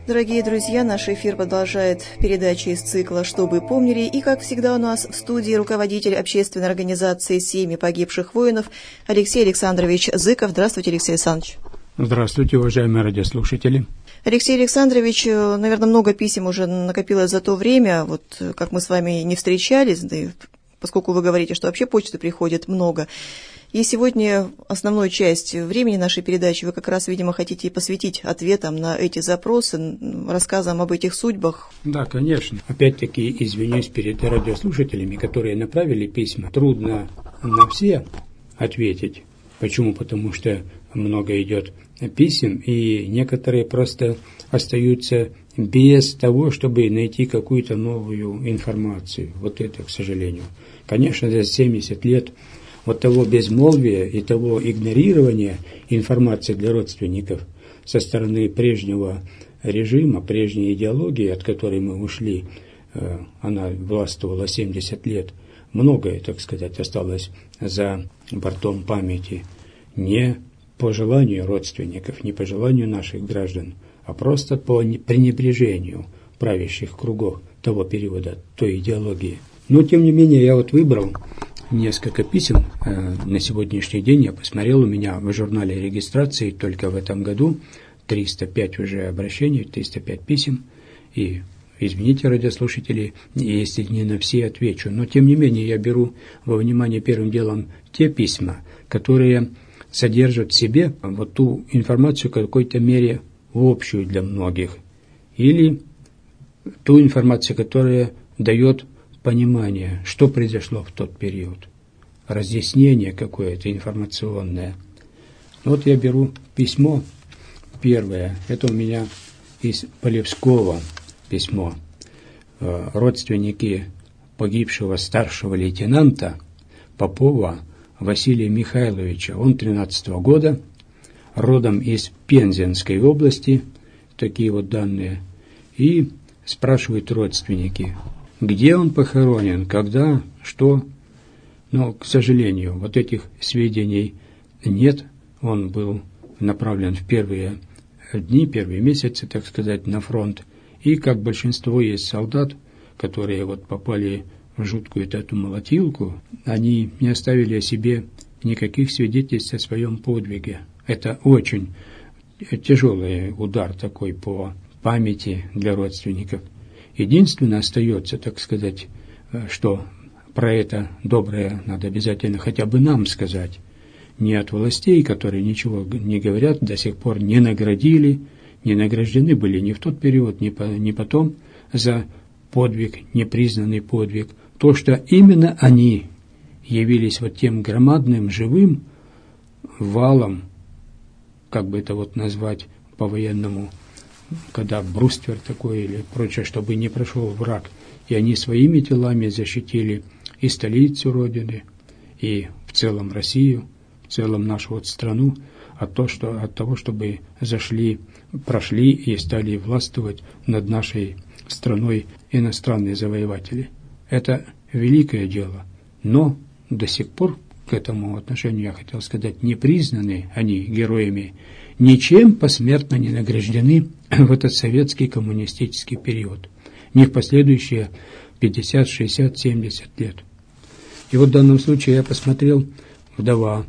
Дорогие друзья, наш эфир продолжает передача из цикла «Что бы помнили». И, как всегда, у нас в студии руководитель общественной организации «Семьи погибших воинов» Алексей Александрович Зыков. Здравствуйте, Алексей Александрович. Здравствуйте, уважаемые радиослушатели. Алексей Александрович, наверное, много писем уже накопилось за то время, вот как мы с вами не встречались, да и поскольку вы говорите, что вообще почты приходит много. И сегодня основную часть времени нашей передачи вы как раз, видимо, хотите посвятить ответам на эти запросы, рассказам об этих судьбах. Да, конечно. Опять-таки извинюсь перед радиослушателями, которые направили письма. Трудно на все ответить. Почему? Потому что много идет писем, и некоторые просто остаются без того, чтобы найти какую-то новую информацию. Вот это, к сожалению. Конечно, за 70 лет вот того безмолвия и того игнорирования информации для родственников со стороны прежнего режима, прежней идеологии, от которой мы ушли, она властвовала 70 лет, многое, так сказать, осталось за бортом памяти. Не по желанию родственников, не по желанию наших граждан, а просто по пренебрежению правящих кругов того периода, той идеологии. Но, тем не менее, я вот выбрал несколько писем на сегодняшний день. Я посмотрел, у меня в журнале регистрации только в этом году 305 уже обращений, 305 писем. И извините, радиослушатели, если не на все отвечу. Но, тем не менее, я беру во внимание первым делом те письма, которые содержат в себе вот ту информацию в какой-то мере общую для многих. Или ту информацию, которая дает понимание, что произошло в тот период, разъяснение какое-то информационное. Вот я беру письмо первое, это у меня из Полевского письмо. Родственники погибшего старшего лейтенанта Попова Василия Михайловича, он 13-го года, родом из Пензенской области, такие вот данные, и спрашивают родственники, где он похоронен, когда, что. Но, к сожалению, вот этих сведений нет. Он был направлен в первые дни, первые месяцы, так сказать, на фронт. И, как большинство есть солдат, которые вот попали в жуткую эту молотилку, они не оставили о себе никаких свидетельств о своем подвиге. Это очень тяжелый удар такой по памяти для родственников. Единственное остается, так сказать, что про это доброе надо обязательно хотя бы нам сказать. Не от властей, которые ничего не говорят, до сих пор не наградили, не награждены были ни в тот период, ни потом за подвиг, непризнанный подвиг. То, что именно они явились вот тем громадным живым валом, как бы это вот назвать по-военному, когда бруствер такой или прочее, чтобы не прошел враг. И они своими телами защитили и столицу Родины, и в целом Россию, в целом нашу вот страну от того, чтобы прошли и стали властвовать над нашей страной иностранные завоеватели. Это великое дело, но до сих пор к этому отношению, я хотел сказать, не признаны они героями, ничем посмертно не награждены в этот советский коммунистический период, ни в последующие 50, 60, 70 лет. И вот в данном случае я посмотрел, вдова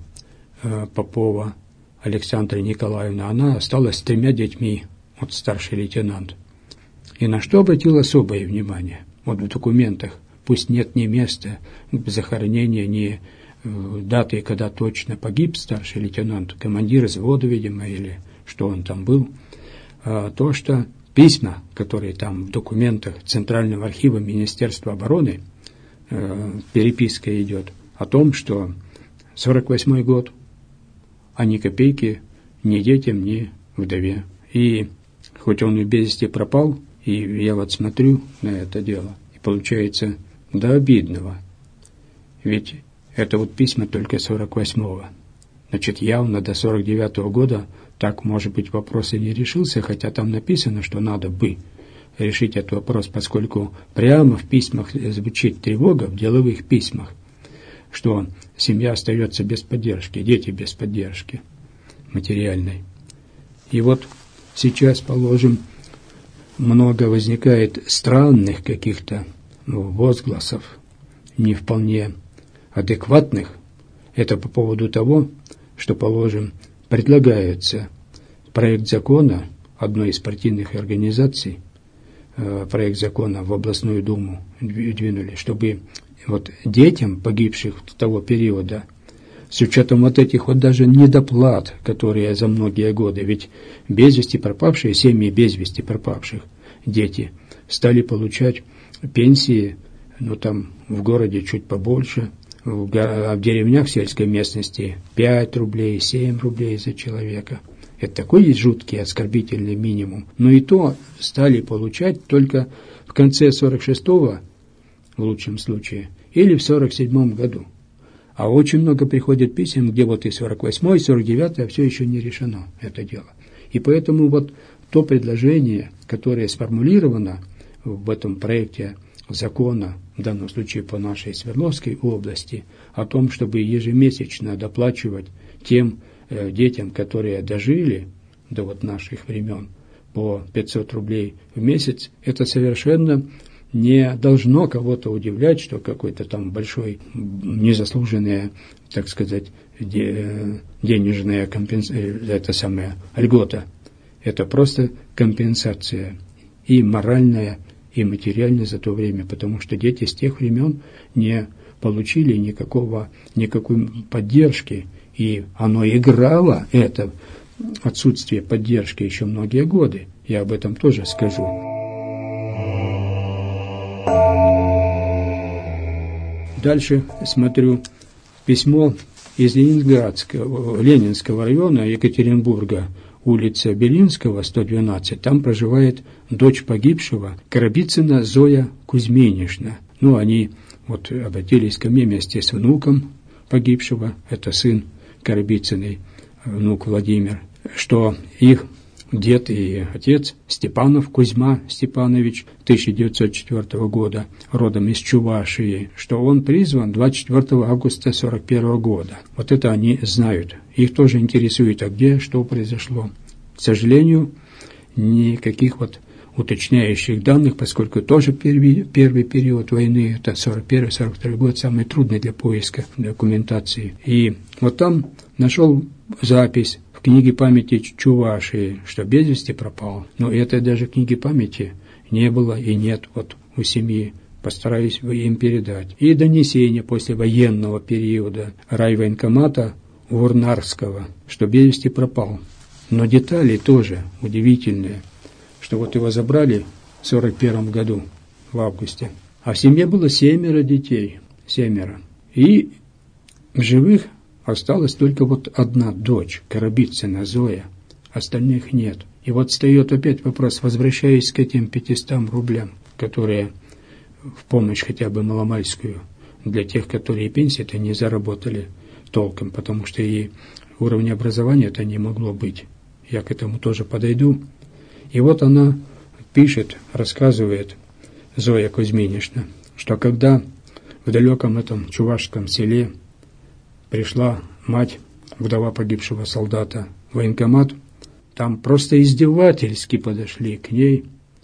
Попова Александра Николаевна, она осталась с 3 детьми, вот старший лейтенант. И на что обратил особое внимание? Вот в документах, пусть нет ни места захоронения, ни даты, когда точно погиб старший лейтенант, командир взвода, видимо, или что он там был, то, что письма, которые там в документах Центрального архива Министерства обороны, переписка идет о том, что 48-й год, а ни копейки ни детям, ни вдове. И хоть он и без вести пропал, и я вот смотрю на это дело, и получается до обидного. Ведь это вот письма только 48-го. Значит, явно до 49-го года так, может быть, вопрос и не решился, хотя там написано, что надо бы решить этот вопрос, поскольку прямо в письмах звучит тревога, в деловых письмах, что семья остается без поддержки, дети без поддержки материальной. И вот сейчас, положим, много возникает странных каких-то возгласов, не вполне адекватных. Это по поводу того, что, положим, предлагается проект закона одной из партийных организаций, проект закона в областную думу двинули, чтобы вот детям, погибших того периода, с учетом вот этих вот даже недоплат, которые за многие годы, ведь без вести пропавшие, семьи без вести пропавших, дети стали получать пенсии, там в городе чуть побольше, а в деревнях сельской местности 5 рублей, 7 рублей за человека. Это такой жуткий, оскорбительный минимум. Но и то стали получать только в конце 46-го, в лучшем случае, или в 47-м году. А очень много приходит писем, где вот и 48-й, и 49-й, а все еще не решено это дело. И поэтому вот то предложение, которое сформулировано в этом проекте закона, в данном случае по нашей Свердловской области, о том, чтобы ежемесячно доплачивать тем детям, которые дожили до вот наших времен, по 500 рублей в месяц, это совершенно не должно кого-то удивлять, что какой-то там большой, незаслуженная, так сказать, денежная льгота. Это просто компенсация и моральная, и материальная за то время, потому что дети с тех времен не получили никакой поддержки, и оно играло, это отсутствие поддержки, еще многие годы. Я об этом тоже скажу. Дальше смотрю письмо из Ленинского района Екатеринбурга, улица Белинского, 112. Там проживает дочь погибшего, Коробицына Зоя Кузьминишна. Они вот обратились ко мне вместе с внуком погибшего, это сын Коробицыной, внук Владимир, что их дед и отец Степанов Кузьма Степанович 1904 года, родом из Чувашии, что он призван 24 августа 1941 года. Вот это они знают. Их тоже интересует, а где, что произошло. К сожалению, никаких вот уточняющих данных, поскольку тоже первый период войны, это 41-42 год, самый трудный для поиска документации. И вот там нашел запись в книге памяти Чувашии, что без вести пропал. Но это даже книги памяти не было и нет вот у семьи. Постараюсь им передать. И донесение после военного периода райвоенкомата Урнарского, что без вести пропал. Но детали тоже удивительные, что вот его забрали в 1941 году, в августе. А в семье было 7 детей, 7. И в живых осталась только вот одна дочь, Коробицына Зоя, остальных нет. И вот встает опять вопрос, возвращаясь к этим 500 рублям, которые в помощь хотя бы маломальскую, для тех, которые пенсии-то не заработали толком, потому что и уровня образования-то не могло быть. Я к этому тоже подойду. И вот она пишет, рассказывает, Зоя Кузьминишна, что когда в далеком этом чувашском селе пришла мать, вдова погибшего солдата, в военкомат, там просто издевательски подошли к ней,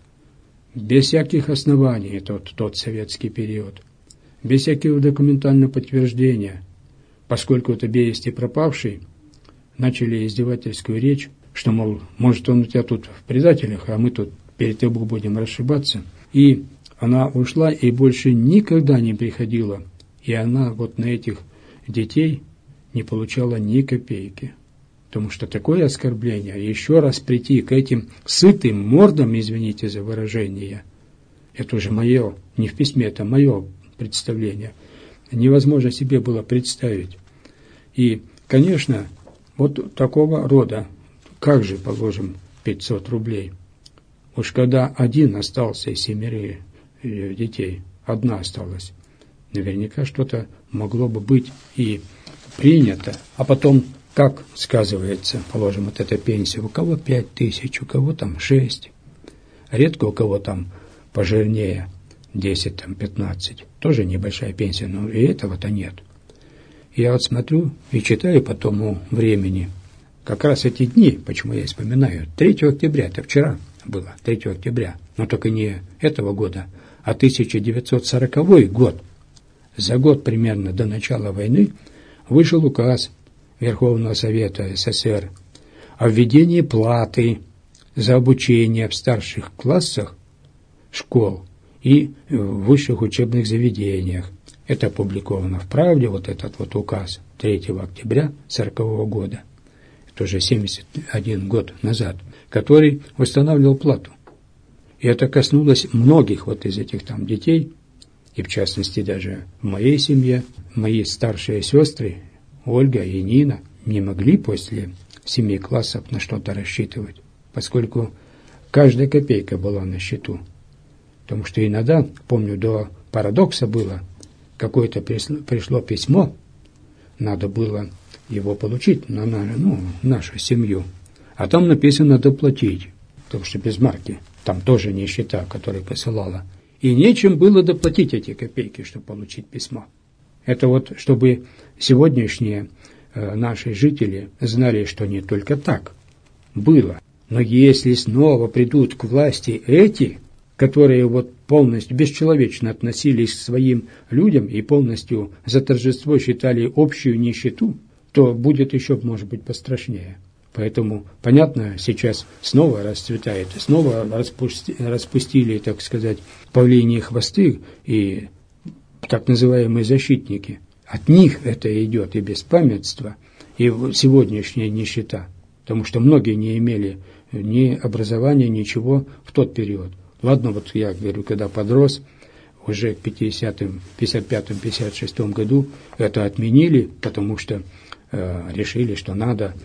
без всяких оснований, тот советский период, без всякого документального подтверждения, поскольку это без вести пропавший, начали издевательскую речь, что, мол, может, он у тебя тут в предателях, а мы тут перед тобой будем расшибаться. И она ушла и больше никогда не приходила. И она вот на этих детей не получала ни копейки. Потому что такое оскорбление, еще раз прийти к этим сытым мордам, извините за выражение, это уже мое, не в письме, это мое представление, невозможно себе было представить. И, конечно, вот такого рода, как же, положим, 500 рублей? Уж когда один остался из 7 детей, одна осталась, наверняка что-то могло бы быть и принято. А потом, как сказывается, положим, вот эта пенсия, у кого 5000, у кого там 6, редко у кого там пожирнее 10, там 15, тоже небольшая пенсия, но и этого-то нет. Я вот смотрю и читаю по тому времени, как раз эти дни, почему я вспоминаю, 3 октября, это вчера, было, 3 октября, но только не этого года, а 1940 год. За год примерно до начала войны вышел указ Верховного Совета СССР о введении платы за обучение в старших классах школ и в высших учебных заведениях. Это опубликовано в «Правде», вот этот вот указ 3 октября 1940 года, это уже 71 год назад, который устанавливал плату. И это коснулось многих вот из этих там детей, и в частности даже в моей семье. Мои старшие сестры, Ольга и Нина, не могли после 7 классов на что-то рассчитывать, поскольку каждая копейка была на счету. Потому что иногда, помню, до парадокса было, какое-то пришло письмо, надо было его получить на нашу семью, а там написано «доплатить», потому что без марки, там тоже нищета, которая посылала. И нечем было доплатить эти копейки, чтобы получить письмо. Это вот, чтобы сегодняшние наши жители знали, что не только так было. Но если снова придут к власти эти, которые вот полностью бесчеловечно относились к своим людям и полностью за торжество считали общую нищету, то будет еще, может быть, пострашнее. Поэтому, понятно, сейчас снова расцветает, снова распустили, так сказать, павлиньи хвосты и так называемые защитники. От них это идет и беспамятство, и сегодняшняя нищета, потому что многие не имели ни образования, ничего в тот период. Ладно, вот я говорю, когда подрос, уже к 55-м, 56-м году это отменили, потому что решили, что надо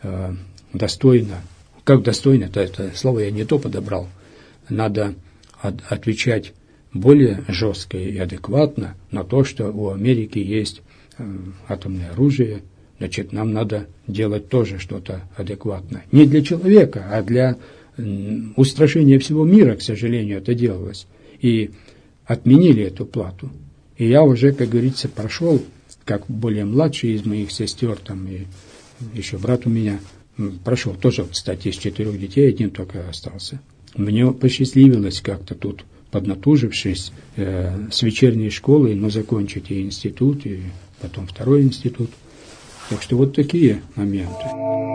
достойно, как достойно, это слово я не то подобрал, надо отвечать более жестко и адекватно на то, что у Америки есть атомное оружие, значит, нам надо делать тоже что-то адекватное. Не для человека, а для устрашения всего мира, к сожалению, это делалось. И отменили эту плату. И я уже, как говорится, прошел, как более младший из моих сестер, там и еще брат у меня прошел, тоже, кстати, из 4 детей один только остался. Мне посчастливилось как-то тут, поднатужившись, с вечерней школы, но закончить и институт, и потом 2-й институт. Так что вот такие моменты.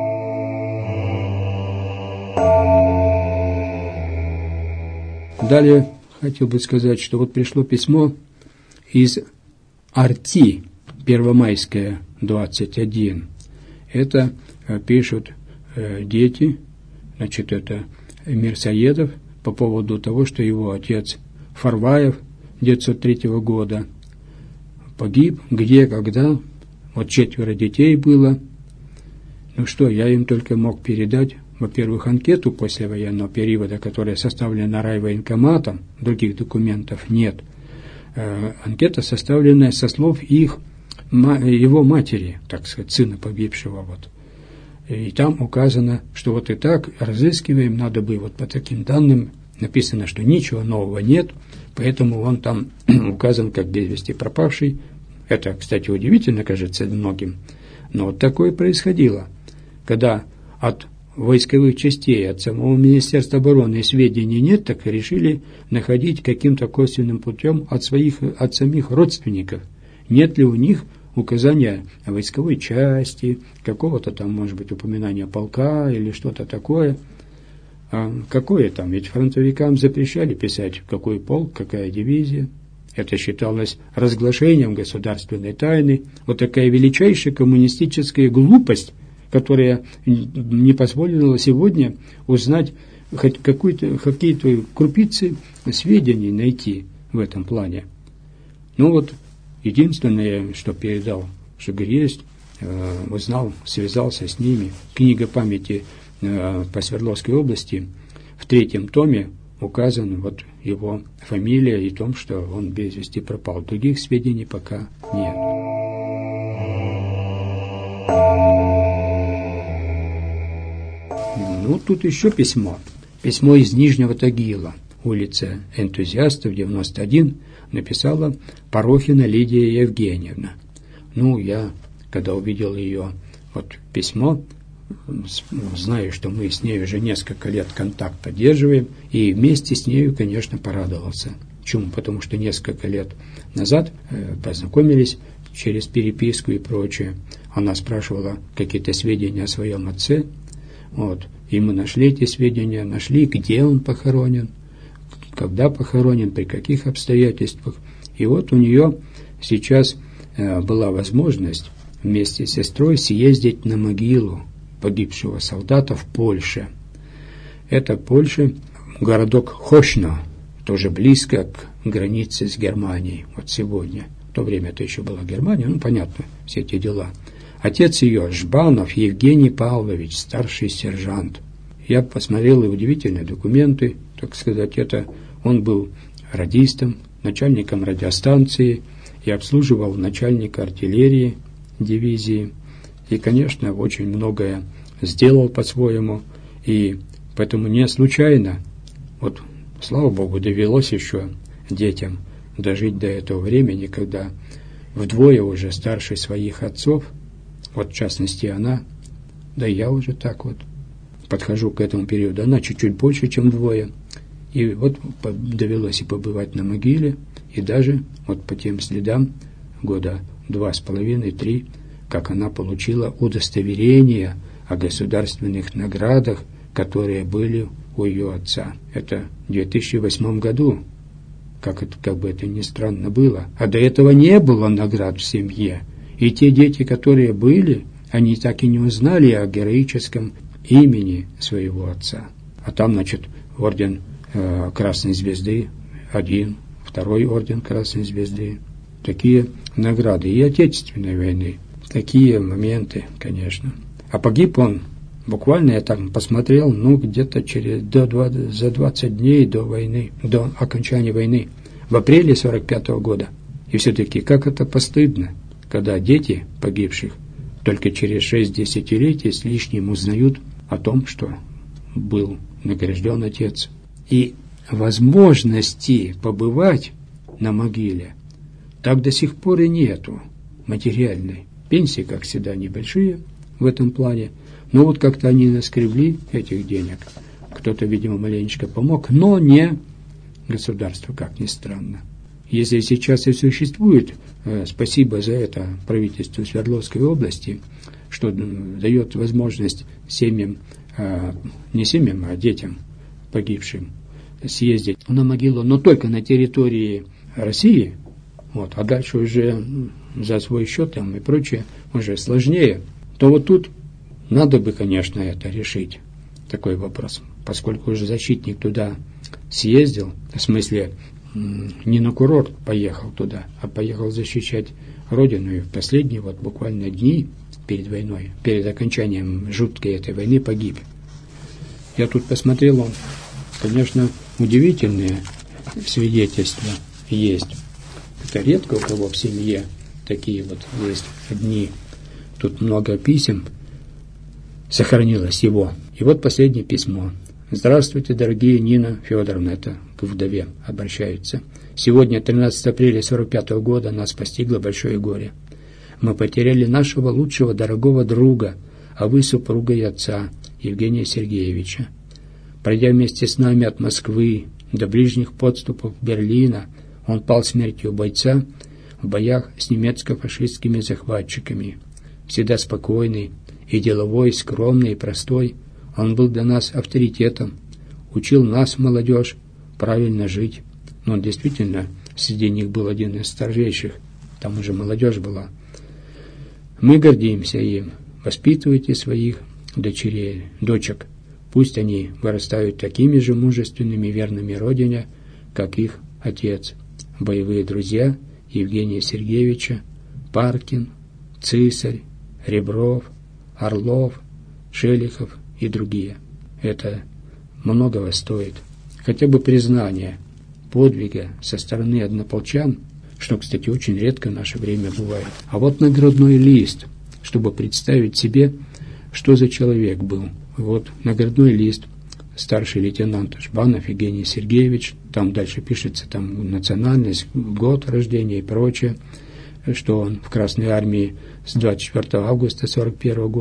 Далее хотел бы сказать, что вот пришло письмо из Арти, Первомайская, 21. Это пишут дети, значит, это Мирсоедов, по поводу того, что его отец Фарваев 1903 года погиб, где, когда, вот 4 детей было. Ну что, я им только мог передать, во-первых, анкету послевоенного периода, которая составлена райвоенкоматом, других документов нет. Анкета, составленная со слов его матери, так сказать, сына погибшего. Вот. И там указано, что вот и так разыскиваем, надо бы вот по таким данным, написано, что ничего нового нет, поэтому он там указан как без вести пропавший. Это, кстати, удивительно, кажется, многим. Но вот такое происходило, когда от войсковых частей, от самого Министерства обороны сведений нет, так решили находить каким-то косвенным путем от самих родственников. Нет ли у них указания о войсковой части, какого-то там, может быть, упоминания полка или что-то такое. А какое там? Ведь фронтовикам запрещали писать, какой полк, какая дивизия. Это считалось разглашением государственной тайны. Вот такая величайшая коммунистическая глупость, которая не позволила сегодня узнать хоть какие-то крупицы сведений найти в этом плане. Ну вот, единственное, что передал Шугрест, узнал, связался с ними. Книга памяти по Свердловской области в 3-м томе указана вот его фамилия и том, что он без вести пропал. Других сведений пока нет. Ну, тут еще письмо. Письмо из Нижнего Тагила, улица Энтузиастов, 91, написала Порохина Лидия Евгеньевна. Ну, я, когда увидел ее вот письмо, знаю, что мы с ней уже несколько лет контакт поддерживаем, и вместе с нею, конечно, порадовался. Почему? Потому что несколько лет назад познакомились через переписку и прочее. Она спрашивала какие-то сведения о своем отце. Вот. И мы нашли эти сведения, нашли, где он похоронен, когда похоронен, при каких обстоятельствах. И вот у нее сейчас была возможность вместе с сестрой съездить на могилу погибшего солдата в Польше. Это Польша, городок Хошно, тоже близко к границе с Германией. Вот сегодня. В то время это еще была Германия, понятно, все эти дела. Отец ее, Жбанов Евгений Павлович, старший сержант. Я посмотрел и удивительные документы, так сказать, он был радистом, начальником радиостанции и обслуживал начальника артиллерии дивизии. И, конечно, очень многое сделал по-своему. И поэтому не случайно, вот, слава Богу, довелось еще детям дожить до этого времени, когда вдвое уже старше своих отцов, вот в частности она, да и я уже так вот подхожу к этому периоду, она чуть-чуть больше, чем вдвое. И вот довелось и побывать на могиле, и даже вот по тем следам года 2,5-3, как она получила удостоверение о государственных наградах, которые были у ее отца. Это в 2008 году, как бы это ни странно было. А до этого не было наград в семье. И те дети, которые были, они так и не узнали о героическом имени своего отца. А там, значит, орден Красной Звезды, один, второй орден Красной Звезды. Такие награды и Отечественной войны. Такие моменты, конечно. А погиб он, буквально я так посмотрел, где-то за 20 дней до войны, до окончания войны, в апреле 1945 года. И все-таки как это постыдно, когда дети погибших только через 6 десятилетий с лишним узнают о том, что был награжден отец. И возможности побывать на могиле так до сих пор и нету материальной. Пенсии, как всегда, небольшие в этом плане, но вот как-то они наскребли этих денег. Кто-то, видимо, маленечко помог, но не государство, как ни странно. Если сейчас и существует, спасибо за это правительству Свердловской области, что дает возможность семьям, не семьям, а детям погибшим, съездить на могилу, но только на территории России, вот, а дальше уже за свой счет там и прочее уже сложнее, то вот тут надо бы, конечно, это решить, такой вопрос, поскольку уже защитник туда съездил, в смысле не на курорт поехал туда, а поехал защищать Родину, и в последние вот буквально дни перед войной, перед окончанием жуткой этой войны погиб. Я тут посмотрел, он, конечно, удивительные свидетельства есть. Это редко у кого в семье такие вот есть дни. Тут много писем сохранилось его. И вот последнее письмо. Здравствуйте, дорогие Нина Федоровна, это к вдове обращаются. Сегодня, 13 апреля 1945 года, нас постигло большое горе. Мы потеряли нашего лучшего, дорогого друга, а вы супруга и отца, Евгения Сергеевича. Пройдя вместе с нами от Москвы до ближних подступов Берлина, он пал смертью бойца в боях с немецко-фашистскими захватчиками. Всегда спокойный и деловой, скромный и простой, он был для нас авторитетом, учил нас, молодежь, правильно жить. Но он действительно среди них был один из старейших, там уже молодежь была. Мы гордимся им. Воспитывайте своих дочек. Пусть они вырастают такими же мужественными, верными Родине, как их отец. Боевые друзья Евгения Сергеевича, Паркин, Цисарь, Ребров, Орлов, Шелихов и другие. Это многого стоит. Хотя бы признание подвига со стороны однополчан, что, кстати, очень редко в наше время бывает. А вот наградной лист, чтобы представить себе, что за человек был. Вот наградной лист, старший лейтенант Жбанов Евгений Сергеевич, там дальше пишется там национальность, год рождения и прочее, что он в Красной армии с 24 августа 1941 года,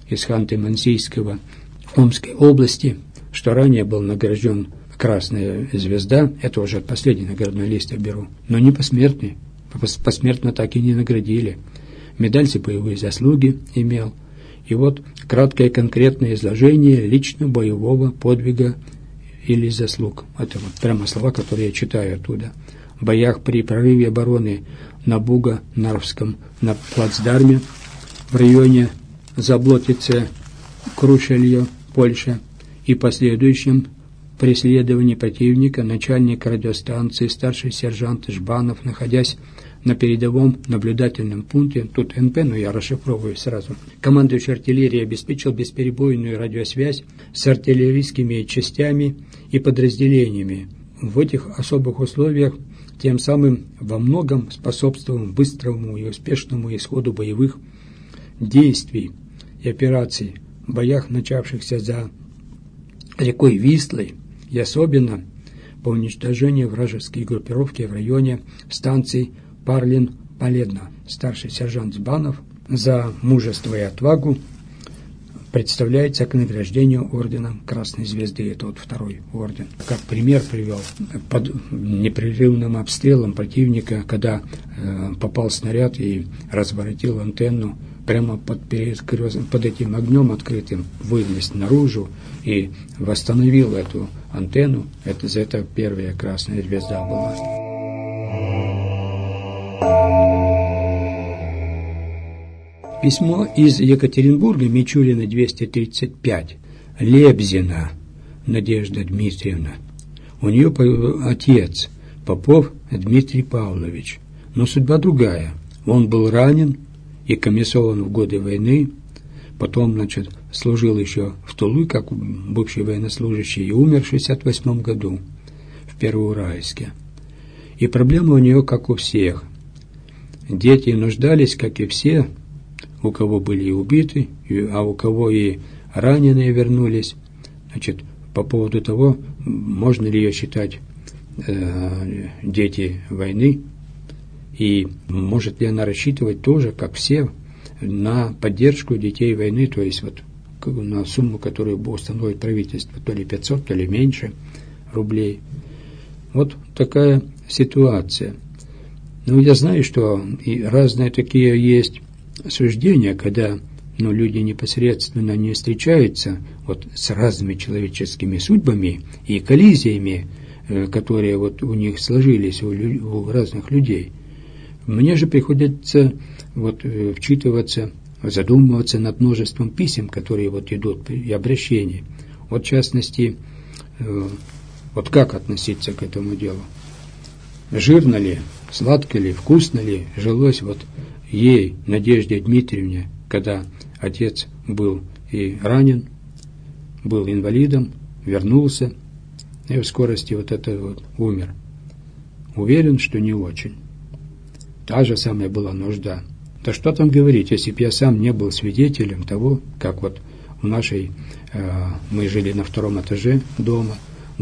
из Ханты-Мансийского Омской области, что ранее был награжден «Красная звезда», это уже последний наградной лист я беру, но не посмертный, посмертно так и не наградили. Медаль за боевые заслуги имел. И вот краткое конкретное изложение лично боевого подвига или заслуг. Это вот прямо слова, которые я читаю оттуда. В боях при прорыве обороны на Буго-Нарвском на плацдарме в районе Заблотице, Крушелье, Польша, и последующем преследовании противника начальник радиостанции старший сержант Жбанов, находясь на передовом наблюдательном пункте, тут НП, но я расшифровываю сразу, командующий артиллерией обеспечил бесперебойную радиосвязь с артиллерийскими частями и подразделениями. В этих особых условиях тем самым во многом способствовал быстрому и успешному исходу боевых действий и операций в боях, начавшихся за рекой Вислой, и особенно по уничтожению вражеской группировки в районе станций Парлин-Поледно. Старший сержант Жбанов за мужество и отвагу представляется к награждению орденом Красной Звезды. Это вот второй орден. Как пример привел, под непрерывным обстрелом противника, когда попал снаряд и разворотил антенну, прямо под этим огнем открытым вылез наружу и восстановил эту антенну. За это первая Красная Звезда была. Письмо из Екатеринбурга, Мичурина, 235, Лебзина Надежда Дмитриевна. У нее отец, Попов Дмитрий Павлович. Но судьба другая. Он был ранен и комиссован в годы войны, потом, служил еще в Тулы, как бывший военнослужащий, и умер в 1968 году в Первоуральске. И проблема у нее, как у всех. Дети нуждались, как и все, у кого были и убиты, а у кого и раненые вернулись. По поводу того, можно ли ее считать дети войны, и может ли она рассчитывать тоже, как все, на поддержку детей войны, то есть на сумму, которую установит правительство, то ли 500, то ли меньше рублей. Вот такая ситуация. Я знаю, что и разные такие есть суждения, когда люди непосредственно не встречаются с разными человеческими судьбами и коллизиями, которые у них сложились у разных людей. Мне же приходится вчитываться, задумываться над множеством писем, которые идут, и обращений. В частности, как относиться к этому делу? Жирно ли, сладко ли, вкусно ли жилось ей, Надежде Дмитриевне, когда отец был и ранен, был инвалидом, вернулся, и в скорости умер. Уверен, что не очень. Та же самая была нужда. Да что там говорить, если бы я сам не был свидетелем того, как в нашей, мы жили на 2-м этаже дома,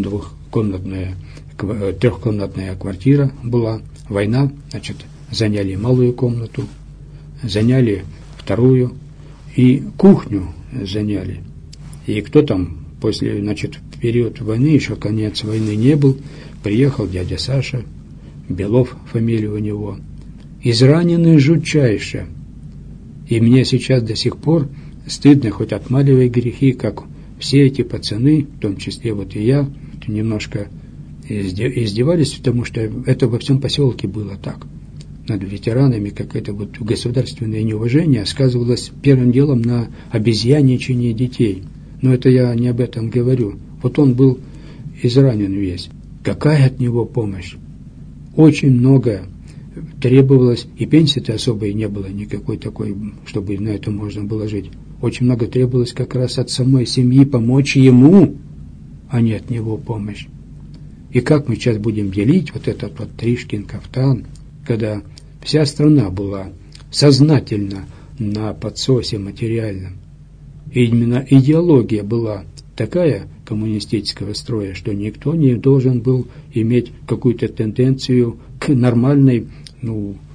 трехкомнатная квартира была, война, заняли малую комнату, заняли вторую и кухню заняли. И кто там после, в период войны, еще конец войны не был, приехал дядя Саша, Белов фамилия у него, израненный жутчайше. И мне сейчас до сих пор стыдно, хоть отмаливай грехи, как все эти пацаны, в том числе и я, немножко издевались, потому что это во всем поселке было так. Над ветеранами какое-то государственное неуважение сказывалось первым делом на обезьяничании детей. Но это я не об этом говорю. Он был изранен весь. Какая от него помощь? Очень много требовалось, и пенсии-то особой не было никакой такой, чтобы на это можно было жить. Очень много требовалось как раз от самой семьи помочь ему, а не от него помощь. И как мы сейчас будем делить этот Тришкин кафтан, когда вся страна была сознательно на подсосе материальном. И именно идеология была такая коммунистического строя, что никто не должен был иметь какую-то тенденцию к нормальной,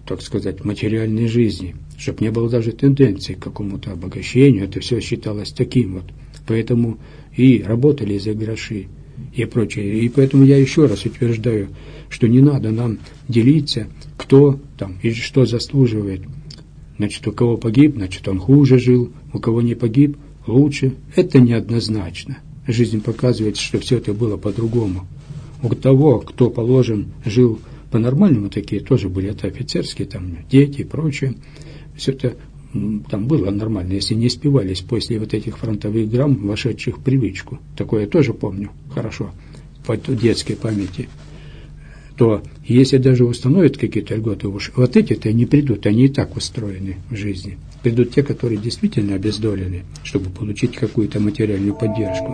так сказать, материальной жизни, чтобы не было даже тенденции к какому-то обогащению. Это все считалось таким вот. Поэтому и работали за гроши и прочее. И поэтому я еще раз утверждаю, что не надо нам делиться, кто там и что заслуживает. Значит, у кого погиб, значит, он хуже жил, у кого не погиб, лучше. Это неоднозначно. Жизнь показывает, что все это было по-другому. У того, кто, положим, жил по-нормальному, такие тоже были, это офицерские, там, дети и прочее, все это там было нормально, если не спивались после вот этих фронтовых драм, вошедших в привычку. Такое я тоже помню хорошо, по детской памяти. То если даже установят какие-то льготы, уж вот эти-то не придут, они и так устроены в жизни. Придут те, которые действительно обездолены, чтобы получить какую-то материальную поддержку.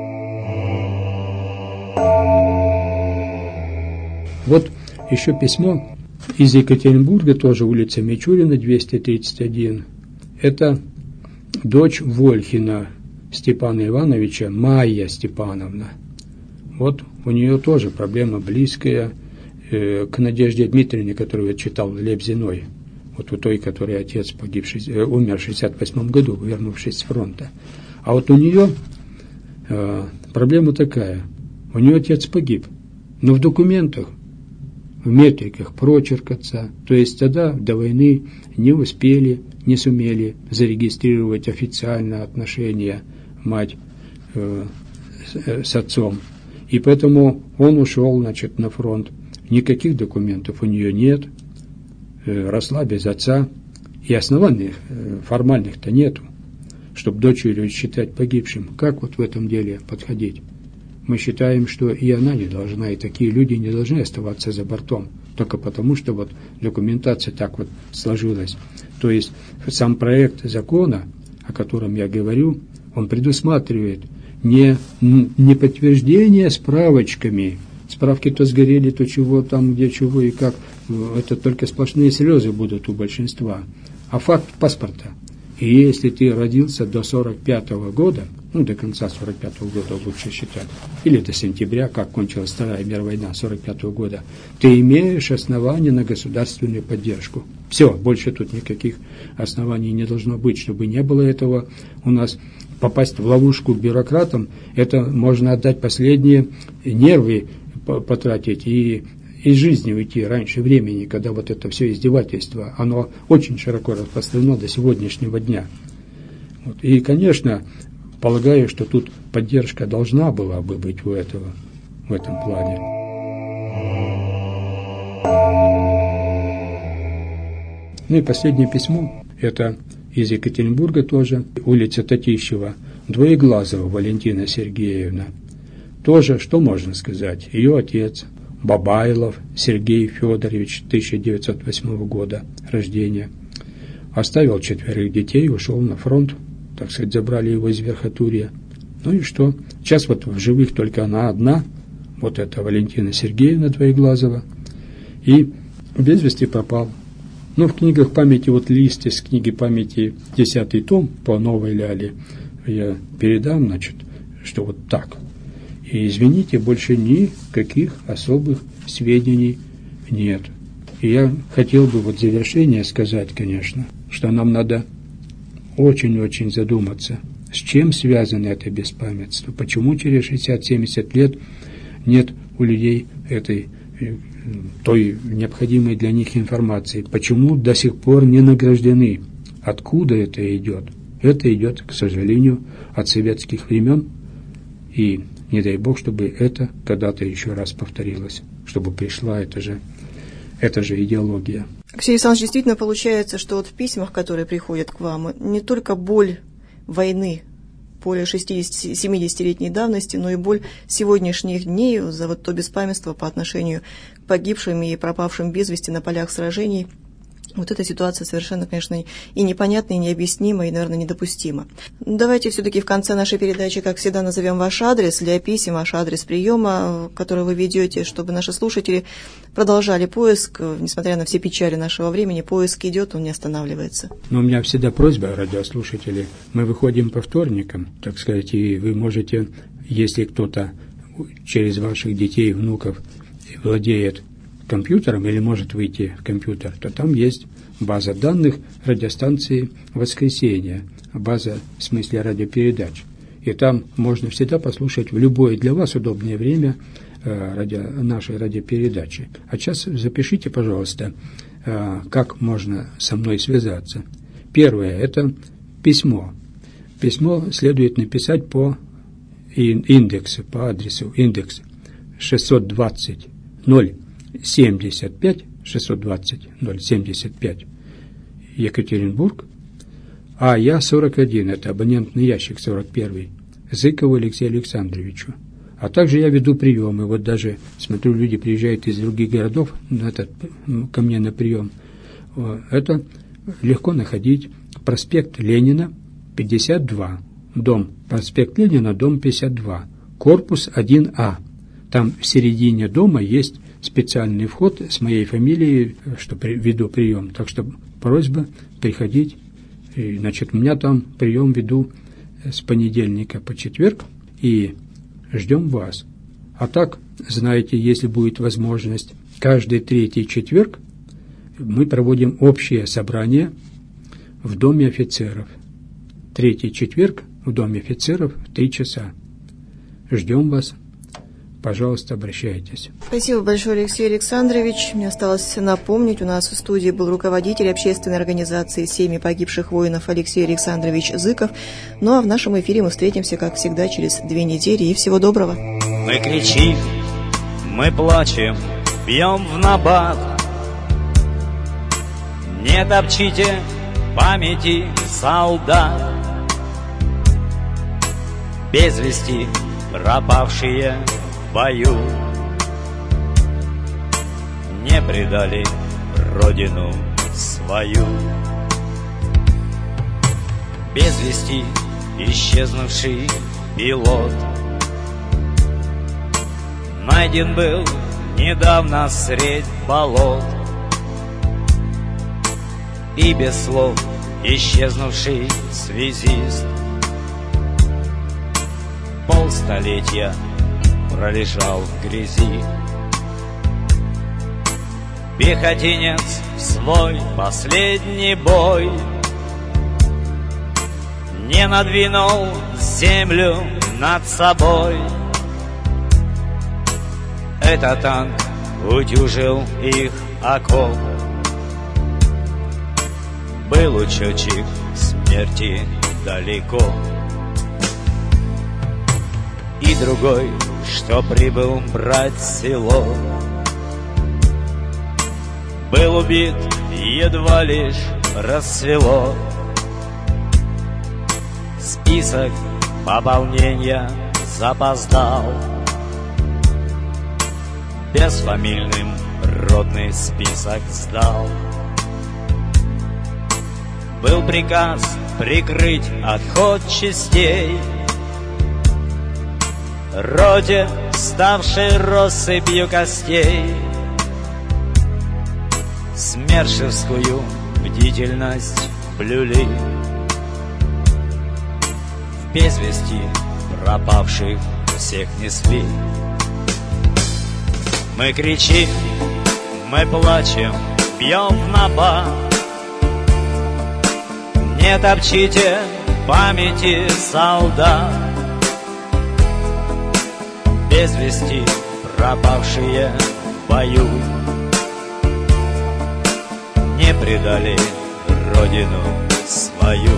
Вот еще письмо из Екатеринбурга, тоже улица Мичурина, 231. Это дочь Вольхина Степана Ивановича, Майя Степановна. Вот у нее тоже проблема близкая к Надежде Дмитриевне, которую я читал Лебзиной. Вот у той, которой отец умер в 1968 году, вернувшись с фронта. А вот у нее проблема такая. У нее отец погиб, но в документах, в метриках прочерк отца. То есть тогда до войны не сумели зарегистрировать официально отношения мать с отцом. И поэтому он ушел, значит, на фронт. Никаких документов у нее нет. Росла без отца. И оснований формальных-то нету, чтобы дочь ее считать погибшим. Как вот в этом деле подходить? Мы считаем, что и она не должна, и такие люди не должны оставаться за бортом, только потому, что вот документация так вот сложилась. То есть сам проект закона, о котором я говорю, он предусматривает не подтверждение справочками. Справки то сгорели, то чего там, где чего и как. Это только сплошные слезы будут у большинства. А факт паспорта. И если ты родился до 45-го года, до конца 45-го года лучше считать, или до сентября, как кончилась Вторая мировая война 45-го года, ты имеешь основания на государственную поддержку. Все, больше тут никаких оснований не должно быть. Чтобы не было этого, у нас попасть в ловушку к бюрократам, это можно отдать последние нервы, потратить и из жизни уйти раньше времени, когда вот это все издевательство, оно очень широко распространено до сегодняшнего дня. Вот. И, конечно, полагаю, что тут поддержка должна была бы быть в этом плане. Ну и последнее письмо, это из Екатеринбурга тоже, улица Татищева, Двоеглазова Валентина Сергеевна. Тоже, что можно сказать, ее отец Бабайлов Сергей Федорович, 1908 года рождения, оставил 4 детей, ушел на фронт, так сказать, забрали его из Верхотурья. Ну и что? Сейчас вот в живых только она одна, вот эта Валентина Сергеевна Двоеглазова, и без вести пропал. Ну, в книгах памяти, вот лист из книги памяти, 10-й том по Новой Ляле, я передам, значит, что вот так. И, извините, больше никаких особых сведений нет. И я хотел бы вот в завершение сказать, конечно, что нам надо очень-очень задуматься, с чем связано это беспамятство, почему через 60-70 лет нет у людей той необходимой для них информации, почему до сих пор не награждены, откуда это идет. Это идет, к сожалению, от советских времен, и не дай Бог, чтобы это когда-то еще раз повторилось, чтобы пришла эта же идеология. Алексей Александрович, действительно получается, что вот в письмах, которые приходят к вам, не только боль войны более 60-70-летней давности, но и боль сегодняшних дней за вот то беспамятство по отношению к погибшим и пропавшим без вести на полях сражений. Вот эта ситуация совершенно, конечно, и непонятна, и необъяснима, и, наверное, недопустима. Давайте все-таки в конце нашей передачи, как всегда, назовем ваш адрес для писем, ваш адрес приема, который вы ведете, чтобы наши слушатели продолжали поиск, несмотря на все печали нашего времени, поиск идет, он не останавливается. Но у меня всегда просьба, радиослушатели, мы выходим по вторникам, так сказать, и вы можете, если кто-то через ваших детей, внуков владеет компьютером или может выйти в компьютер, то там есть база данных радиостанции «Воскресенье», база в смысле радиопередач. И там можно всегда послушать в любое для вас удобное время нашей радиопередачи. А сейчас запишите, пожалуйста, как можно со мной связаться. Первое – это письмо. Письмо следует написать по индексу, по адресу индекс 620 075 620 075 Екатеринбург, а я 41, это абонентный ящик 41, Зыкову Алексею Александровичу. А также я веду приемы. Вот даже, смотрю, люди приезжают из других городов ко мне на прием. Это легко находить. Проспект Ленина, 52. Дом. Проспект Ленина, дом 52. Корпус 1А. Там в середине дома есть специальный вход с моей фамилией, что веду прием. Так что просьба приходить. И, значит, у меня там прием веду с понедельника по четверг. И ждем вас. А так, знаете, если будет возможность, каждый третий четверг мы проводим общее собрание в Доме офицеров. Третий четверг в Доме офицеров в 3 часа. Ждем вас. Пожалуйста, обращайтесь. Спасибо большое, Алексей Александрович. Мне осталось напомнить, у нас в студии был руководитель общественной организации «Семьи погибших воинов» Алексей Александрович Зыков. Ну а в нашем эфире мы встретимся, как всегда, через 2 недели. И всего доброго. Мы кричим, мы плачем, бьем в набат. Не топчите памяти солдат. Без вести пропавшие в бою не предали родину свою. Без вести исчезнувший пилот найден был недавно средь болот. И без слов исчезнувший связист полстолетия пролежал в грязи. Пехотинец в свой последний бой не надвинул землю над собой. Этот танк утюжил их окоп. Был учетчик смерти далеко. И другой, что прибыл брать село, был убит, едва лишь рассвело. Список пополнения запоздал. Безфамильным родный список сдал. Был приказ прикрыть отход частей роте, ставшей россыпью костей. Смершевскую бдительность блюли. В без вести пропавших всех несли. Мы кричим, мы плачем, бьем в набат. Не топчите памяти солдат. Без вести пропавшие в бою не предали родину свою.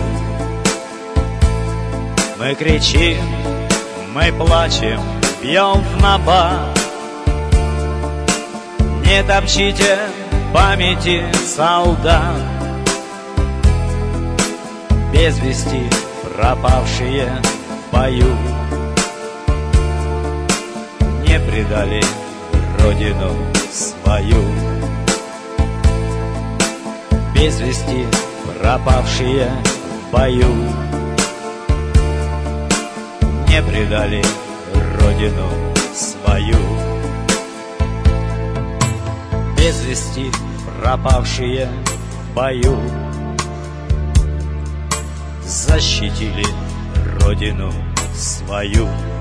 Мы кричим, мы плачем, бьем в набат. Не топчите памяти солдат. Без вести пропавшие в бою не предали родину свою. Без вести пропавшие в бою не предали родину свою. Без вести пропавшие в бою защитили родину свою.